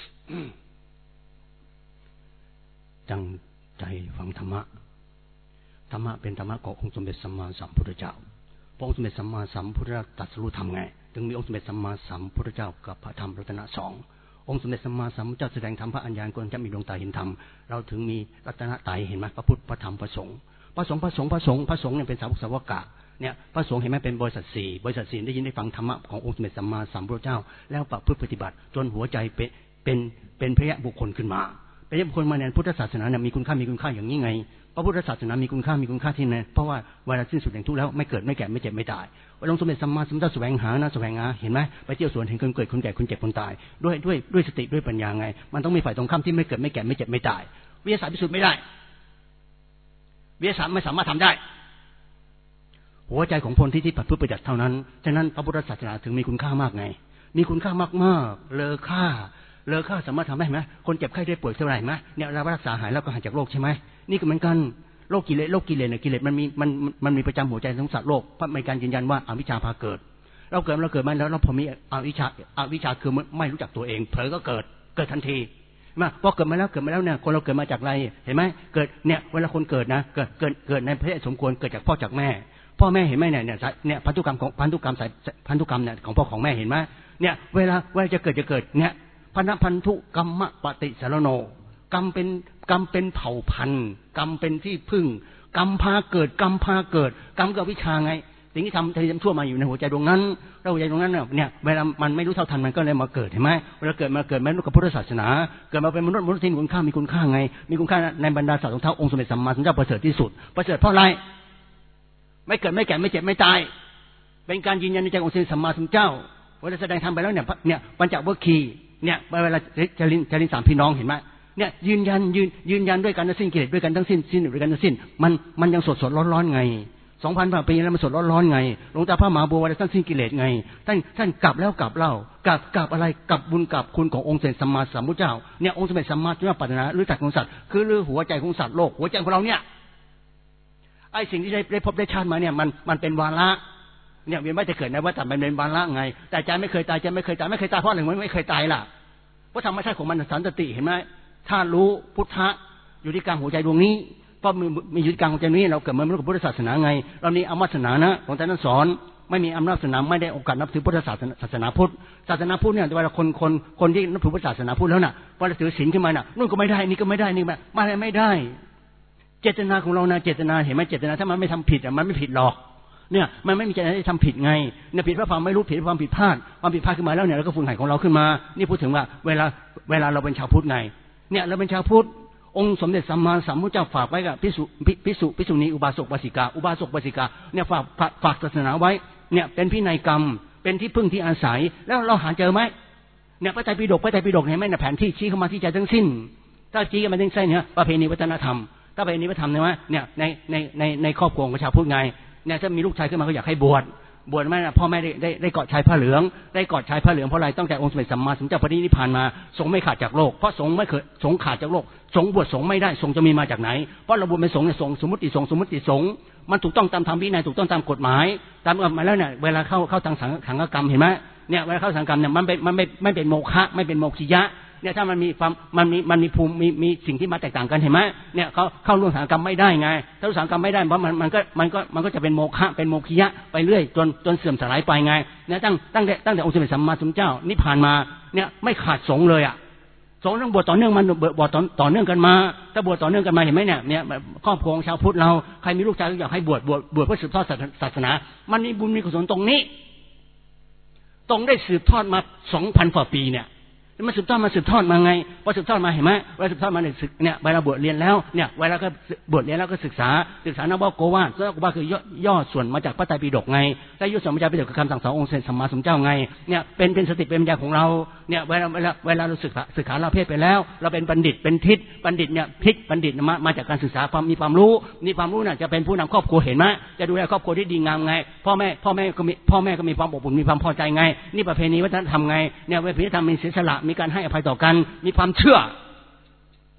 ตั้งใจฟังธรรมะธรรมะเป็นธรรมะขององค์สมเด็จสัมมาสัมพุทธเจ้าพระองค์สมเด็จสัมมาสัมพุทธเจ้าตรัสรู้ธรรมไงจึงมีองค์สมเด็จสัมมาสัมพุทธเจ้ากับพระธรรมรัตนะสององค์สมเด็จสัมมาสัมพุทธเจ้าแสดงธรรมพระอัญญาณกนจะมีดวงตาเห็นธรรมเราถึงมีรัตนตรัยเห็นไหมพระพุทธพระธรรมพระสงฆ์พระสงฆ์เนี่ยเป็นสาวกะเนี่ยพระสงฆ์เห็นไหมเป็นบริษัทสี่ได้ยินได้ฟังธรรมะขององค์สมเด็จสัมมาสัมพุทธเจ้าแล้วประพฤติปฏิบัติจนหัวใจเป็นพระยะบุคคลขึ้นมาเป็นบุคคลมาในพุทธศาสนาเนี่ยมีคุณค่าอย่างนี้ไงพระพุทธศาสนามีคุณค่าที่ไหนเพราะว่าเวลาสิ้นสุดแห่งทุกข์แล้วไม่เกิดไม่แก่ไม่เจ็บไม่ตายองค์สมเด็จสัมมาสัมพุทธเจ้าแสวงหาเห็นไหมไปเที่ยวสวนเห็นคนเกิดคนแก่คนเจ็บคนตายด้วยสติด้วยปัญญาไงมันต้องมีฝ่ายตรงข้ามที่ไม่เกิดไม่แก่ไม่เจ็บไม่ตายวิทยาศาสตร์พิสูจน์ไม่ได้วิทยาศาสตร์ไม่สามารถทำได้หัวใจของคนที่ปฏิบัติเท่านั้นฉะนั้นพระพุทธศาสนาถึงมีคุณค่ามากไงมีคุณค่ามากเลอค่าสามารถทำได้ไหมคนเจ็บไข้ได้ป่วยเท่าไหร่ไหมเนี่ยเรารักษาหายแล้วก็หายจากโรคใช่ไหมนี่ก็เหมือนกันโรคกิเลสเนี่ยกิเลสมันมีประจำหัวใจของสัตว์โลกเพราะมีการยืนยันว่าอวิชชาพาเกิดเราเกิดมาแล้วเราพอมีอวิชชาคือไม่รู้จักตัวเองเผลอก็เกิดทันทีมาพอเกิดมาแล้วเนี่ยคนเราเกิดมาจากอะไรเห็นไหมเกิดเนี่ยเวลาคนเกิดนะเกิดในเพศสมควรเกิดจากพ่อจากแม่เห็นไหมเนี่ยพันธุกรรมเนี่ยของพ่อของแม่เห็นไหมเนี่ยเวลาจะเกิดเนี่ยพันธุกรรมปฏิสารโนกรรมเป็นเผ่าพันธุ์กรรมเป็นที่พึ่งกรรมพาเกิดกรรมกับวิชาไงสิ่งที่ทำชั่วมาอยู่ในหัวใจดวงนั้นแล้วหัวใจดวงนั้นเนี่ยเวลามันไม่รู้เท่าทันมันก็เลยมาเกิดเห็นไหมเวลาเกิดไม่รู้กับพุทธศาสนาเกิดมาเป็นมนุษย์ที่มีคุณค่าไงมีคุณค่าในบรรดาสัตว์ของเท้าองค์สมเด็จสัมมาสัมพุทธเจ้าประเสริฐที่สุดประเสริฐเพราะอะไรไม่เกิดไม่แก่ไม่เจ็บไม่ตายเป็นการยืนยันในใจขององค์สมเด็จสัมมาสัมพุทธเจ้าเวลาแสดงธรรมไปแล้วเนี่ยปัญจวัคคีย์เนี่ยเวลาจริญสามพี่น้องเห็นไหมเนี่ยยืนยันด้วยกันทั้งสิ้นกิเลสด้วยกันทั้งสิ้นด้วยกันทั้งสิ้นมันยังสดร้อนไง 2,000 ปีแล้วมันสดร้อนไงหลวงตาพระมหาบัวท่านสิ้นกิเลสไงท่านกลับแล้วกลับเล่ากลับอะไรกลับบุญกลับคุณขององค์สมเด็จสัมมาสัมพุทธเจ้าเนี่ยองค์สมเด็จสัมมาสัมพุทธเจ้าปรารถนาหรือจักรของสัตว์คือหรือหัวใจของสัตว์โลกหัวใจของเราเนี่ยไอ้สิ่งที่ได้พบได้ชาติมาเนี่ยมันเป็นวาระเนี่ยเวียนว่ายจะเกิดในวัฏฏะมันเป็นวาระไงแต่ใจไม่เคยตายเพราะอะไรมันไม่เคยตายล่ะเพราะธรรมชาติของมันสันติเห็นไหมถ้ารู้พุทธะอยู่ที่กลางหัวใจดวงนี้เพราะมีอยู่ที่กลางหัวใจนี้เราเกิดมาเป็นพุทธศาสนาไงเรามีอำนาจศาสนานะของท่านสอนไม่มีอำนาจศาสนาไม่ได้โอกาสนับถือพุทธศาสนาพุทธเนี่ยเวลาคนที่นับถือพุทธศาสนาพุทธแล้วน่ะพอเราถือศีลขึ้นมาน่ะนู่นก็ไม่ได้นี่ก็ไม่ได้นี่ไม่ได้เจตนาของเรานะเจตนาเห็นไหมเจตนาถ้ามันไม่ทำผิดมันไม่ผิดหรอกเนี่ยมันไม่มีเจตนาที่ทำผิดไงเนี่ยผิดเพราะความไม่รู้ผิดความผิดพลาดขึ้นมาแล้วเนี่ยเราก็ฝึกหัดของเราขึ้นมานี่พูดถึงว่าเวลาเราเป็นชาวพุทธไงเนี่ยเราเป็นชาวพุทธองค์สมเด็จสัมมาสัมพุทธเจ้าฝากไว้กับภิกษุณีอุบาสกอุบาสิกาเนี่ยฝากศาสนาไว้เนี่ยเป็นพินัยกรรมเป็นที่พึ่งที่อาศัยแล้วเราหาเจอไหมเนี่ยพระไตรปิฎกเห็นไหมเนี่ยแผนที่ชี้เข้ามาที่ใจทั้งสิ้นถ้าชี้กันมาทั้งสิ้นเนี่ยประเพณีวัฒนธรรมถ้าประเพณีวัฒนธรรมเนี่ยในครอบครัวของชาวพุทธไงเนี่ยถ้ามีลูกชายขึ้นมาก็อยากให้บวชไหมนะพ่อแม่ได้กอดชายผ้าเหลืองเพราะอะไรต้องแต่องค์สมเด็จสัมมาสัมพุทธเจ้าปรินิพพานมาสงฆ์ไม่ขาดจากโลกเพราะสงฆ์ไม่เคยสงฆ์ขาดจากโลกสงฆ์บวชสงฆ์ไม่ได้สงฆ์จะมีมาจากไหนเพราะเราบวชเป็นสงฆ์เนี่ยสงฆ์สมมติสงฆ์มันถูกต้องตามธรรมวินัยถูกต้องตามกฎหมายตามกฎหมายแล้วเนี่ยเวลาเข้าทางสังฆกรรมเห็นไหมเนี่ยเวลาเข้าสังฆกรรมเนี่ยมันไม่เป็นโมฆะไม่เป็นโมคิยะเนี่ยถ้ามันมีความมันมีภูมิมีสิ่งที่มาแตกต่างกันเห็นไหมเนี่ยเขาเข้าร่วมสังฆกรรมไม่ได้ไงถ้าร่วมสังฆกรรมไม่ได้เพราะมันก็จะเป็นโมฆะเป็นโมคิยะไปเรื่อยจนเสื่อมสลายไปไงเนี่ยตั้งแต่องค์สมเด็จสัมมาสัมพุทธเจ้านิพพานมาเนี่ยไม่ขาดสงฆ์เลยอ่ะสงฆ์ต้องบวชต่อเนื่องมันบวชต่อเนื่องกันมาถ้าบวชต่อเนื่องกันมาเห็นไหมเนี่ยครอบครัวชาวพุทธเราใครมีลูกชายก็อยากให้บวชเพื่อสืบทอดศาสนามันมีบุญมีกุศลตรงนี้ได้สืบทอดมา 2,000 กว่าปีเนี่ยมันสืบทอดมาไงพอสืบทอดมาเห็นไหมเวลาสืบทอดมาเนี่ยเวลาบวชเรียนแล้วเนี่ยเวลาก็บวชเรียนแล้วก็ศึกษานวโกวาทคือย่อส่วนมาจากพระไตรปิฎกไงได้ย่อส่วนมาจากพระไตรปิฎกคือคำสั่งสอนองค์สัมมาสัมพุทธเจ้าไงเนี่ยเป็นสติเป็นปัญญาของเราเนี่ยเวลาเราศึกษาเราเพศไปแล้วเราเป็นบัณฑิตเป็นทิศบัณฑิตเนี่ยทิศบัณฑิตมาจากการศึกษาความมีความรู้น่ะจะเป็นผู้นำครอบครัวเห็นไหมจะดูแลครอบครัวที่ดีงามไงพ่อแม่ก็มีความอบอุ่นมีความพอใจไงนี่ประเพณีวัฒนธรรมไงเนี่ยประเพณีธรรมมีศีลสละมีการให้อภัยต่อกันมีความเชื่อ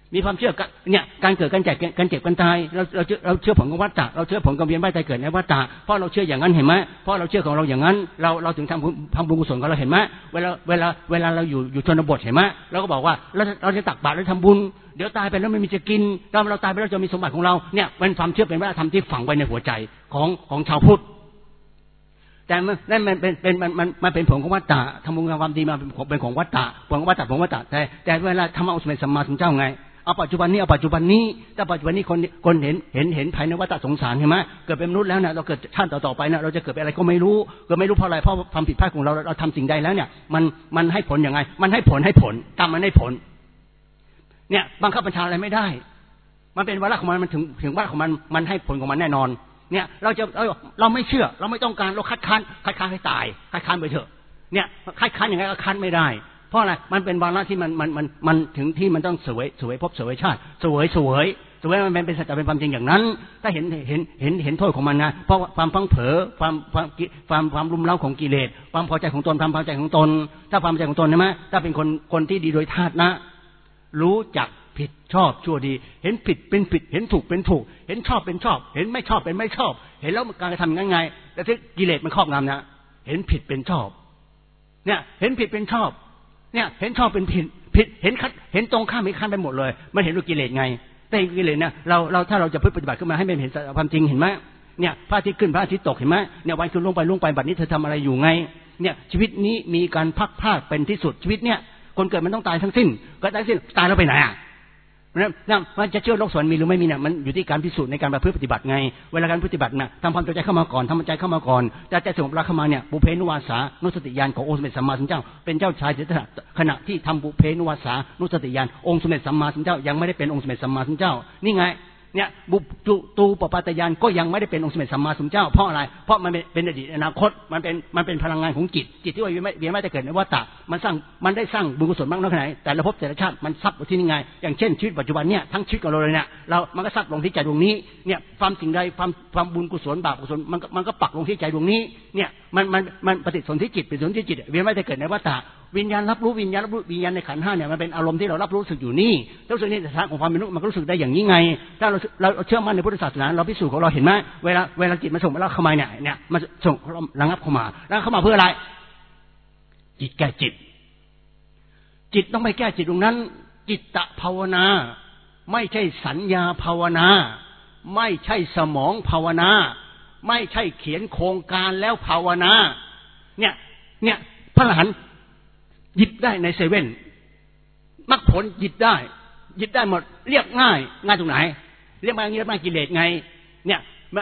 มีความเชื่อเนี่ยการเกิดการแก่การเจ็บการตายเราเชื่อผลของวัฏฏะเราเชื่อผลการเวียนว่ายตายเกิดในวัฏฏะเพราะเราเชื่ออย่างนั้นเห็นไหมเพราะเราเชื่อของเราอย่างนั้นเราถึงทำบุญกุศลของเราเห็นไหมเวลาเราอยู่ชนบทเห็นไหมเราก็บอกว่าเราจะตักบาตรแล้วทำบุญเดี๋ยวตายไปแล้วไม่มีจะกินถ้าเราตายไปแล้วจะมีสมบัติของเราเนี่ยเป็นความเชื่อเป็นวัฒนธรรมที่ฝังไว้ในหัวใจของชาวพุทธแต่นั่นมันเป็นผลของวัฏฏะทำบุญความดีมาเป็นของวัฏฏะผลของวัฏฏะแต่เวลาทำเอาสมัยสัมมาสัมพุทธเจ้าไงเอาปัจจุบันนี้ถ้าปัจจุบันนี้คนเห็นภายในวัฏสงสารเห็นไหมเกิดเป็นมนุษย์แล้วเนี่ยเราเกิดชาติต่อไปเนี่ยเราจะเกิดเป็นอะไรก็ไม่รู้เพราะอะไรเพราะความผิดพลาดของเราทำสิ่งใดแล้วเนี่ยมันให้ผลยังไงมันให้ผลกรรมมันให้ผลเนี่ยบังคับบัญชาอะไรไม่ได้มันเป็นวาระของมันถึงวาระของมันให้ผลของมันแน่นอนเนี่ยเราไม่เชื่อเราไม่ต้องการเราคัดค้านให้ตายคัดค้านไปเถอะเนี่ยคัดค้านยังไงก็คัดไม่ได้เพราะอะไรมันเป็นวาระที่มันถึงที่มันต้องเสวยภพเสวยชาติเสวยมันเป็นสัจจะเป็นความจริงอย่างนั้นถ้าเห็นโทษของมันนะเพราะความพังเผลอความรุมเร้าของกิเลสความพอใจของตนความพอใจของตนถ้าความพอใจของตนใช่ไหมถ้าเป็นคนที่ดีโดยธาตุนะรู้จักผิดชอบชั่วดีเห็นผิดเป็นผิดเห็นถูกเป็นถูกเห็นชอบเป็นชอบเห็นไม่ชอบเป็นไม่ชอบเห็นแล้วการกระทำยังไงแต่ที่กิเลสมันครอบงำนะเห็นผิดเป็นชอบเนี่ยเห็นผิดเป็นชอบเนี่ยเห็นชอบเป็นผิดเห็นตรงข้ามไม่ข้ามไปหมดเลยมันเห็นด้วยกิเลสไงแต่กิเลสเนี่ยเราถ้าเราจะปฏิบัติขึ้นมาให้มันเห็นความจริงเห็นไหมเนี่ยพระอาทิตย์ขึ้นพระอาทิตย์ตกเห็นไหมเนี่ยวันขึ้นลงไปบัดนี้เธอทำอะไรอยู่ไงเนี่ยชีวิตนี้มีการพักพลาดเป็นที่สุดชีวิตเนี่ยคนเกิดมันต้องตายทั้งสิ้นก็ตายสิ้นตายแล้วไปไหนอ่ะมันจะเชื่อโลกสวรรค์มีหรือไม่มีเนี่ยมันอยู่ที่การพิสูจน์ในการปฏิบัติไงเวลาการปฏิบัตินะทำความใจเข้ามาก่อนทำใจเข้ามาก่อนใจสงบระเข้ามาเนี่ยบุเพนุวาสานุสติญาณขององค์สมเด็จสัมมาสัมพุทธเจ้าเป็นเจ้าชายสิทธัตถะขณะที่ทำบุเพนุวาสานุสติญาณองค์สมเด็จสัมมาสัมพุทธเจ้ายังไม่ได้เป็นองค์สมเด็จสัมมาสัมพุทธเจ้านี่ไงเนี่ยบุตูปปาตญาณก็ยังไม่ได้เป็นองค์สมเด็จสัมมาสัมพุทธเจ้าเพราะอะไรเพราะมันเป็นอดีตอนาคตมันเป็นพลังงานของจิตที่ว่าเวียนว่ายตายเกิดในวัฏฏะมันได้สร้างบุญกุศลมากน้อยขนาดไหนแต่ละภพแต่ละชาติมันซับอยู่ที่นี่ไงอย่างเช่นชีวิตปัจจุบันเนี่ยทั้งชีวิตของเราเลยเนี่ยมันก็ซับลงที่ใจดวงนี้เนี่ยความสิ่งใดความบุญกุศลบาปกุศลมันก็ปักลงที่ใจดวงนี้เนี่ยมันปฏิสนธิจิตเวียนว่ายตายเกิดในวัฏฏะวิญญาณรับรู้วิญญาณในขันธ์ห้าเนี่ยมันเป็นอารมณ์ที่เรารับรู้สึกอยู่นี่รู้สึกนี่สถานของความเป็นมนุษย์มันก็รู้สึกได้อย่างนี้ไงถ้าเราเชื่อมั่นในพุทธศาสนาเราพิสูจน์ของเราเห็นไหมเวลาจิตมันส่งมาแล้วเข้ามาเนี่ยมันส่งระงับเข้ามาแล้วเข้ามาเพื่ออะไรจิตแก้จิตต้องไปแก้จิตตรงนั้นจิตตภาวนาไม่ใช่สัญญาภาวนาไม่ใช่สมองภาวนาไม่ใช่เขียนโครงการแล้วภาวนาเนี่ยพระอรหันต์หยิบได้ในเซเว่นมรรคผลหยิบได้หมดเรียกง่ายตรงไหนเรียกมาอย่างนี้แล้วกิเลสไงเนี่ย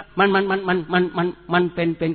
มันเป็น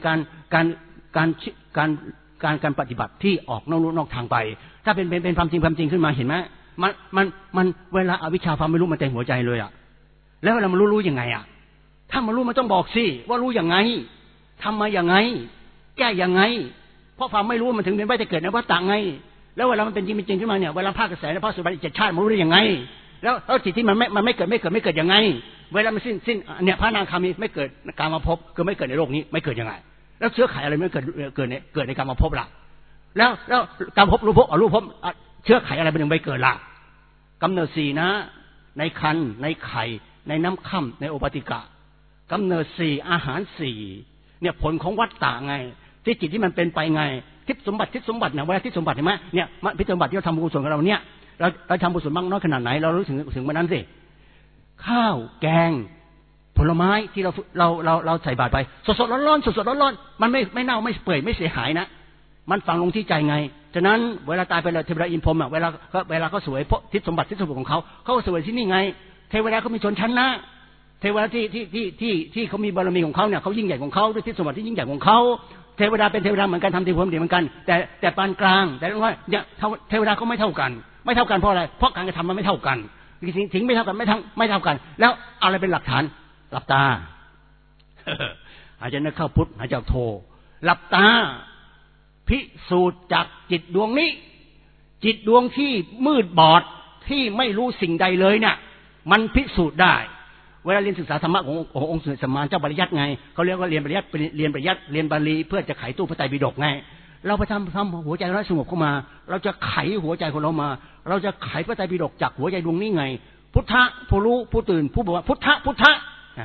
การปฏิบัติที่ออกนอกทางไปถ้าเป็นความจริงขึ้นมาเห็นไหมมันเวลาอวิชชาความไม่รู้มันเต็มหัวใจเลยอ่ะแล้วเวลามันรู้ยังไงอ่ะถ้ามันรู้มันต้องบอกสิว่ารู้ยังไงทำมาอย่างไงแก้ยังไงเพราะความไม่รู้มันถึงเป็นไปจะเกิดในวัฏฏะไงแล้วเวลามันเป็นจริงขึ้นมาเนี่ยเวลาภาคกระแสในภาคสุดท้าย7ชาติมันรู้ได้ยังไงแล้วจิตที่มันไม่เกิดยังไงเวลามันสิ้นเนี่ยพระนางคามีไม่เกิดการมาพบคือไม่เกิดในโลกนี้ไม่เกิดยังไงแล้วเชื้อไขอะไรไม่เกิดในการมาพบล่ะแล้วการพบรูปพบเชื้อไขอะไรมันยังไม่เกิดล่ะกำเนิด4นะในครรภ์ในไข่ในน้ำค่ำในโอปติกะกำเนิด4อาหาร4เนี่ยผลของวัฏฏะไงที่จิตที่มันเป็นไปไงทิพย์สมบัติเนี่ยเวลาทิพย์สมบัติเห็นไหมเนี่ยทิพย์สมบัติที่เราทำบุญกุศลกับเราเนี่ยเราทำบุญกุศลมากน้อยขนาดไหนเรารู้ถึงวันนั้นสิข้าวแกงผลไม้ที่เราใส่บาตรไปสดๆร้อนๆมันไม่เน่าไม่เปื่อยไม่เสียหายนะมันฝังลงที่ใจไงฉะนั้นเวลาตายไปแล้วเทวดาอินพรหมอ่ะเวลาเขาสวยทิพย์สมบัติของเขาสวยที่นี่ไงเทวดาเขามีชนชั้นนะเทวดาที่เขามีบารมีของเขาเนี่ยเขายิ่งใหญ่ของเขาด้วยทิพย์สมบัติที่ยิ่งใหญ่ของเขาเทวดาเป็นเทวดาเหมือนกันทำดีความดีเหมือนกันแต่ปานกลางแต่ว่าเนี่ยเทวดาเขาไม่เท่ากันเพราะอะไรเพราะการกระทำมันไม่เท่ากันสิ่งไม่เท่ากันไม่เท่ากันแล้วอะไรเป็นหลักฐานหลับตาหายใจนึกเข้าพุทธหายใจออกโทหลับตาพิสูจน์จากจิตดวงนี้จิตดวงที่มืดบอดที่ไม่รู้สิ่งใดเลยเนี่ยมันพิสูจน์ได้เวลาเรียนศึกษาธรรมะขององค์สมเด็จสัมมาเจ้าปริยัติไงเขาเรียกว่าเรียนปริยัติเรียนบาลีเพื่อจะไขตู้พระไตรปิฎกไงเราไปทำหัวใจเราสงบเข้ามาเราจะไขหัวใจของเรามาเราจะไขพระไตรปิฎกจากหัวใจดวงนี้ไงพพุทธะผู้รู้ผู้ตื่นผู้บอกว่าพุทธะพุทธะ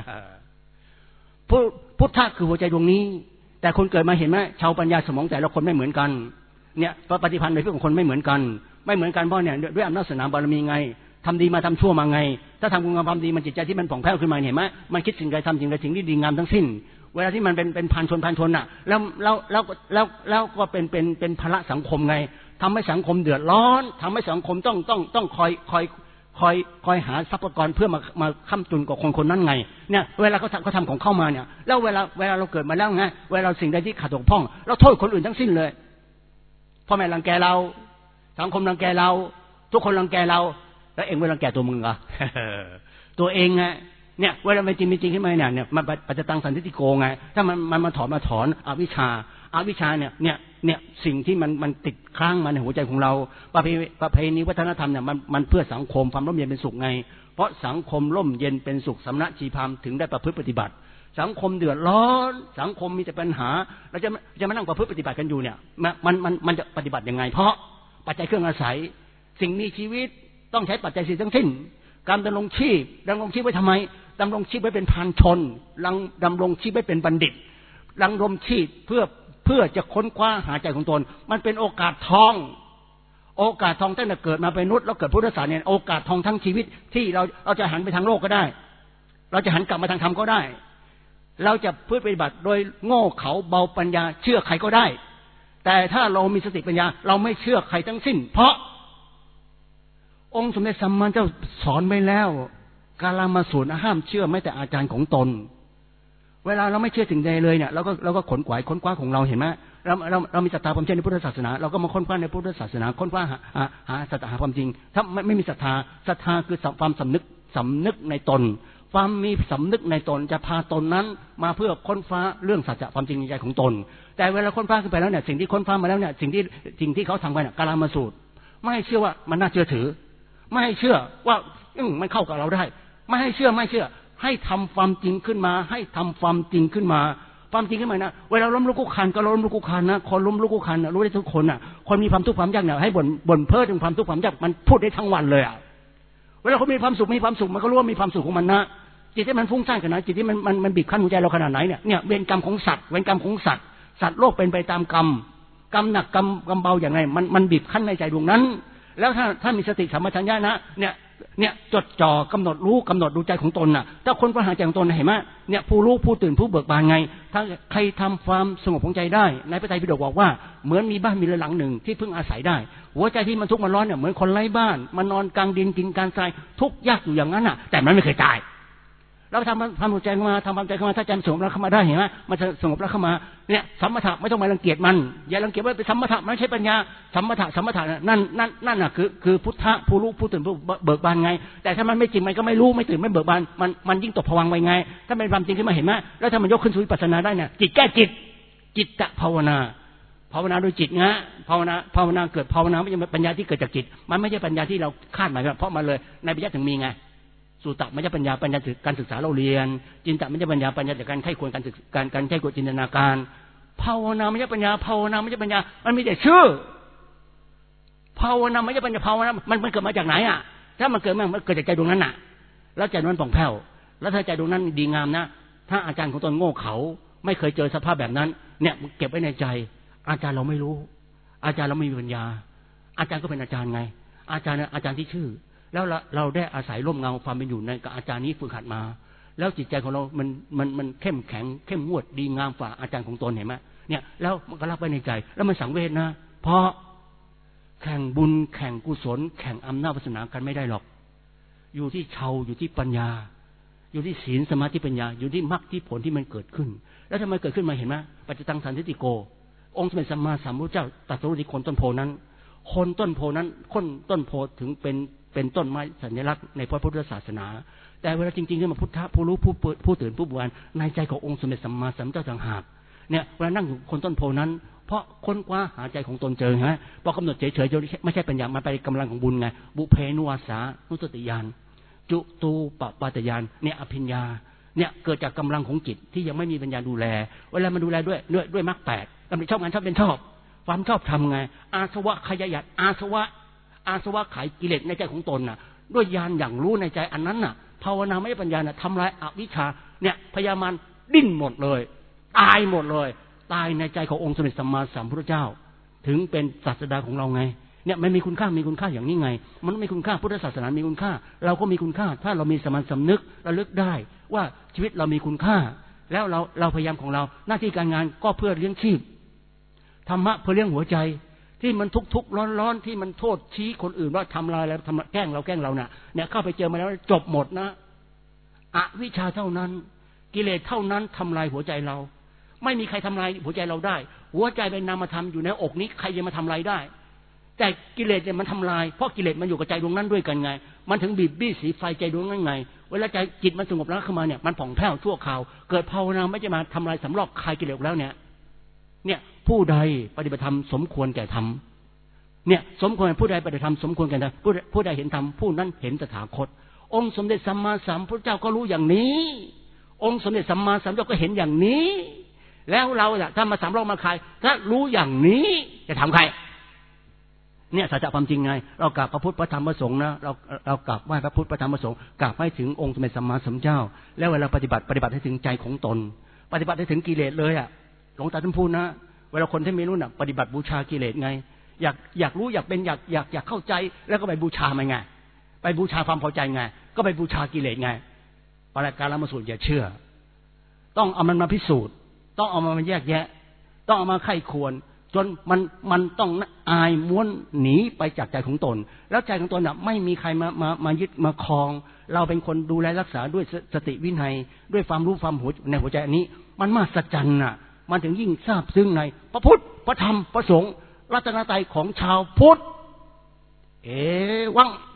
พุทธะคือหัวใจดวงนี้แต่คนเกิดมาเห็นไหมชาวปัญญาสมองแต่ละคนไม่เหมือนกันเนี่ยปฏิพันธ์ในเรื่องของคนไม่เหมือนกันเพราะเนี่ยด้วยอำนาจศาสนาบารมีไงทำดีมาทำชั่วมาไงถ้าทำคุณงามความดีมันจิตใจที่มันผ่องแผ้วขึ้นมาเห็นไหมมันคิดสิ่งใดทำสิ่งใดสิ่งที่ดีงามทั้งสิ้นเวลาที่มันเป็นพันชนน่ะแล้วก็เป็นภาระสังคมไงทำให้สังคมเดือดร้อนทำให้สังคมต้องคอยหาทรัพยากรเพื่อมาค้ำจุนกับคนนั้นไงเนี่ยเวลาเขาทำของเข้ามาเนี่ยแล้วเวลาเราเกิดมาแล้วไงเวลาสิ่งใดที่ขาดตกพร่องเราโทษคนอื่นทั้งสิ้นเลยพ่อแม่รังแกเราสังคมรังแกเราทุกคนรังแกเราแล้วเองไม่รังแกตัวมึงเหรอ ตัวเองไงเนี่ยเวลาเป็นจริงขึ้นมาเนี่ยมันปัจจตังสันทิฏฐิโกไงถ้ามันมาถอนอวิชชาเนี่ยสิ่งที่มันติดค้างมาในหัวใจของเราประเพณีวัฒนธรรมเนี่ยมันเพื่อสังคมความร่มเย็นเป็นสุขไงเพราะสังคมร่มเย็นเป็นสุขสำนักชีพามถึงได้ประพฤติปฏิบัติสังคมเดือดร้อนสังคมมีแต่ปัญหาเราจะมานั่งประพฤติปฏิบัติกันอยู่เนี่ยมันจะปฏิบัติยังไงเพราะปัจจัยเครื่องอาศัยสิ่งมีชีวิตต้องใช้ปัจจัยสี่ทั้งสิ้นการดำรงชีพไว้ทำไมดำรงชีพไว้เป็นพานชนดำรงชีพไว้เป็นบัณฑิตดำรงชีพเพื่อจะค้นคว้าหาใจของตนมันเป็นโอกาสทองตั้งแต่เกิดมาเป็นมนุษย์แล้วเกิดพุทธศาสนาเนี่ยโอกาสทองทั้งชีวิตที่เราจะหันไปทางโลกก็ได้เราจะหันกลับมาทางธรรมก็ได้เราจะพูดปฏิบัติโดยโง่เขลาเบาปัญญาเชื่อใครก็ได้แต่ถ้าเรามีสติปัญญาเราไม่เชื่อใครทั้งสิ้นเพราะองค์สมเด็จสัมมาสัมพุทธเจ้าสอนไว้แล้วกาลามสูตรห้ามเชื่อแม้แต่อาจารย์ของตนเวลาเราไม่เชื่อสิ่งใดเลยเนี่ยเราก็ขนขวายค้นคว้าของเราเห็นไหมเรามีศรัทธาความเชื่อในพุทธศาสนาเราก็มาค้นคว้าในพุทธศาสนาค้นคว้าหาศรัทธาความจริงถ้าไม่มีศรัทธาคือความสำนึกในตนความมีสำนึกในตนจะพาตนนั้นมาเพื่อค้นฟ้าเรื่องสัจจะความจริงในใจของตนแต่เวลาค้นฟ้าขึ้นไปแล้วเนี่ยสิ่งที่ค้นฟ้ามาแล้วเนี่ยสิ่งที่เขาทำไปเนี่ยกาลามสูตรไม่ให้เชื่อว่ามันน่าเชื่อถือไม่ให้เชื่อว่ามันเข้ากับเราได้ไม่ให้เชื่อให้ทำความจริงขึ้นมาให้ทำความจริงขึ้นมาความจริงขึ้นมานะเวลาล้มลุกคุกคานก็ล้มลุกคุกคานนะคนล้มลุกคุกคานรู้ได้ทุกคนน่ะคนมีความทุกข์ความยากเนี่ยให้บ่นเพ้อถึงความทุกข์ความยากมันพูดได้ทั้งวันเลยอ่ะเวลาเขามีความสุขมันก็รู้ว่ามีความสุขของมันนะจิตที่มันฟุ้งซ่านขนาดจิตที่มันบีบคั้นหัวใจเราขนาดไหนเนี่ยเวรกรรมของสัตว์โลกเป็นไปตามกรรมหนักกรรมเบาอย่างไรมันบีบคั้นในใจดวงนั้นแล้วถ้ามีสติสัมปชัญญะนะเนี่ยจดจ่อกำหนดรู้กำหนดดูใจของตนน่ะถ้าคนประหารใจของตนเห็นไหมเนี่ยผู้รู้ผู้ตื่นผู้เบิกบานไงถ้าใครทำความสงบของใจได้ในพระไตรปิฎกบอกว่าเหมือนมีบ้านมีเรือนหลังหนึ่งที่พึ่งอาศัยได้หัวใจที่มันทุกข์มันร้อนเนี่ยเหมือนคนไร้บ้านมันนอนกลางดินกินกลางทรายทุกข์ยากอยู่อย่างนั้นน่ะแต่มันไม่เคยตายเราทำหัวใจเข้ามาทำความใจเข้ามาถ้าใจสงบแล้วเข้ามาได้เห็นไหมมันจะสงบแล้วเข้ามาเนี่ยสัมมถะไม่ต้องมารังเกียจมันอย่ารังเกียจว่าเป็นสัมมถะไม่ใช่ปัญญาสัมมถะนั่นน่ะคือพุทธะผู้รู้ผู้ตื่นผู้เบิกบานไงแต่ถ้ามันไม่จริงมันก็ไม่รู้ไม่ตื่นไม่เบิกบานมันยิ่งตกผวังค์ไปไงถ้าเป็นความจริงขึ้นมาเห็นไหมแล้วถ้ามันยกขึ้นสู่วิปัสสนาได้เนี่ยจิตแก้จิตตะภาวนาโดยจิตนะภาวนาเกิดภาวนาไม่ใช่ปัญญาที่เกิดจากจิตมันไม่ใช่ปัญญาที่เราคาดหมายเพราะมันเลยในปัญญาถึงมีไงสุตตะไม่ใช่ปัญญาจากการศึกษาเราเรียนจินตะไม่ใช่ปัญญาจากการไข้ควรการไข้ควรจินตนาการภาวนาไม่ใช่ปัญญามันมีแต่ชื่อภาวนาไม่ใช่ปัญญาภาวนามันเกิดมาจากไหนอ่ะถ้ามันเกิดจากใจดวงนั้นน่ะแล้วใจนั้นผ่องแผ้วแล้วถ้าใจดวงนั้นดีงามนะถ้าอาจารย์ของตนโง่เขลาไม่เคยเจอสภาพแบบนั้นเนี่ยเก็บไว้ในใจอาจารย์เราไม่รู้อาจารย์เราไม่มีปัญญาอาจารย์ก็เป็นอาจารย์ไงอาจารย์ที่ชื่อแล้วเราได้อาศัยร่มเงาความเป็นอยู่ในกับอาจารย์นี้ฝึกหัดมาแล้วจิตใจของเรามันเข้มแข็งเข้มงวดดีงามฝ่าอาจารย์ของตนเห็นไหมเนี่ยแล้วมันก็รับไว้ในใจแล้วมันสังเวชนะเพราะแข่งบุญแข่งกุศลแข่งอำนาจวาสนากันไม่ได้หรอกอยู่ที่เชาอยู่ที่ปัญญาอยู่ที่ศีลสมาธิปัญญาอยู่ที่มรรคที่ผลที่มันเกิดขึ้นแล้วทำไมเกิดขึ้นมาเห็นไหมปัจจตังสันทิฏฐิโกองค์สมเด็จสัมมาสัมพุทธเจ้าตรัสรู้ที่คนต้นโพนั้นคนต้นโพนั้นคนต้นโพถึงเป็นต้นไม้สัญลักษณ์ในพระพุทธศาสนาแต่เวลาจริงๆขึ้นมาพุทธะผู้รู้ผู้ตื่นผู้เบิกบานในใจขององค์สมเด็จสัมมาสัมพุทธเจ้าต่างหากเนี่ยเวลานั่งอยู่คนต้นโพนั้นเพราะค้นคว้าหาใจของตนเจอฮะพอกำหนดเฉยๆไม่ใช่ปัญญามันไปกำลังของบุญไงบุเพนุวาสานุสติญาณจุตูปปาตญาณเนี่ยอภิญญาเนี่ยเกิดจากกำลังของจิตที่ยังไม่มีปัญญาดูแลเวลามันดูแลด้วยมรรค8กำลังชอบงานชอบเป็นชอบความชอบทำไงอาสวะขยายอาสวะขายกิเลสในใจของตนน่ะด้วยญาณอย่างรู้ในใจอันนั้นน่ะภาวนาไม่ปัญญาน่ะทำลายอวิชชาเนี่ยพญามารดิ้นหมดเลยตายหมดเลยตายในใจขององค์สมเด็จสัมมาสัมพุทธเจ้าถึงเป็นศาสดาของเราไงเนี่ยมันมีคุณค่าอย่างนี้ไงมันมีคุณค่าพุทธศาสนามีคุณค่าเราก็มีคุณค่าถ้าเรามีสามัญสำนึกระลึกได้ว่าชีวิตเรามีคุณค่าแล้วเราพยายามของเราหน้าที่การงานก็เพื่อเลี้ยงชีพธรรมะเพื่อเลี้ยงหัวใจที่มันทุกข์ร้อนที่มันโทษชี้คนอื่นว่าทำลายแล้วทำแกล้งเราเนี่ยเข้าไปเจอมาแล้วจบหมดนะอวิชชาเท่านั้นกิเลสเท่านั้นทำลายหัวใจเราไม่มีใครทำลายหัวใจเราได้หัวใจเป็นนามธรรมอยู่ในอกนี้ใครจะมาทำลายได้แต่กิเลสเนี่ยมันทำลายเพราะกิเลสมันอยู่กับใจดวงนั้นด้วยกันไงมันถึงบีบบี้สีไฟใจดวงนั้นไงเวลาใจจิตมันสงบแล้วขึ้นมาเนี่ยมันผ่องแผ้วชั่วคราวเกิดภาวนาไม่จะมาทำลายสำลอกคายกิเลสแล้วเนี่ยผู้ใดปฏิบัติธรรมสมควรแก่ธรรมเนี่ยสมควรผู้ใดปฏิบัติธรรมสมควรแก่ธรรมผู้ใดเห็นธรรมผู้นั้นเห็นตถาคตองค์สมเด็จสัมมาสัมพุทธเจ้าก็รู้อย่างนี้องค์สมเด็จสัมมาสัมพุทธเจ้าก็เห็นอย่างนี้แล้วเราถ้ามาสำลอกมาคายถ้ารู้อย่างนี้จะทำใครเนี่ยสัจความจริงไงเรากราบพระพุทธพระธรรมพระสงฆ์นะเรากราบไหว้พระพุทธพระธรรมพระสงฆ์กราบให้ถึงองค์สมเด็จสัมมาสัมพุทธเจ้าแล้วเวลาปฏิบัติให้ถึงใจของตนปฏิบัติให้ถึงกิเลสเลยอ่ะหลวงตาท่านพูดนะเวลาคนที่ไม่รู้น่ะปฏิบัติบูชากิเลสไงอยากรู้อยากเป็นอยากเข้าใจแล้วก็ไปบูชามันไงไปบูชาความพอใจไงก็ไปบูชากิเลสไงปรการามสูตรอย่าเชื่อต้องเอามันมาพิสูจน์ต้องเอามันมาแยกแยะต้องเอามาไข้ควรจนมันต้องอายม้วนหนีไปจากใจของตนแล้วใจของตนน่ะไม่มีใครมายึดมาครองเราเป็นคนดูแลรักษาด้วยสติวินัยด้วยความรู้ความในหัวใจอันนี้มันมหัศจรรย์น่ะมันถึงยิ่งซาบซึ้งในพระพุทธพระธรรมพระสงฆ์รัตนตรัยของชาวพุทธวัง